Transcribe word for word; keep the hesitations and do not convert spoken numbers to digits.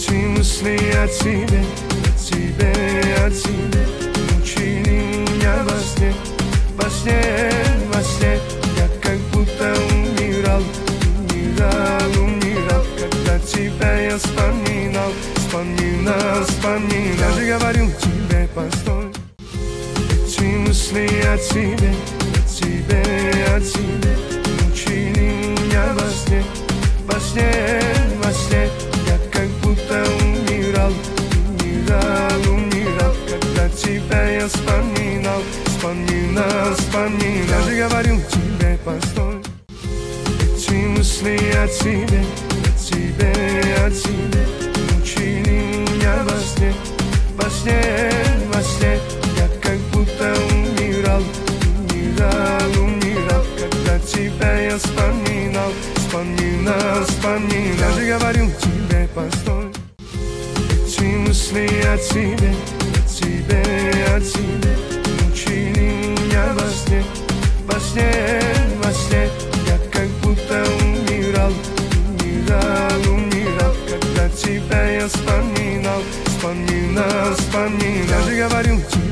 Эти мысли о тебе, о тебе, о тебе мучили меня во сне, во сне, во сне. Я как будто умирал, умирал, умирал, когда тебя я вспоминал, вспоминал, вспоминал. Я же говорю тебе, постой. Эти мысли о тебе, о тебе, о тебе мучили меня во сне, во сне, во сне. Я как будто умирал, умирал, умирал, когда тебя я вспоминал, вспоминал, вспоминал. Я же говорю тебе, постой. Эти мысли о тебе, о тебе, о тебе мучили меня во сне, во сне, во сне. Я как будто умирал, умирал, умирал, когда тебя я вспоминал, вспоминал, вспоминал. Я же говорю тебе, постой. Эти мысли о тебе, о тебе, о тебе мучили меня во сне, во сне, во сне. Я как будто умирал, умирал, умирал, когда тебя я вспоминал, вспоминал, вспоминал. Я же говорю тебе.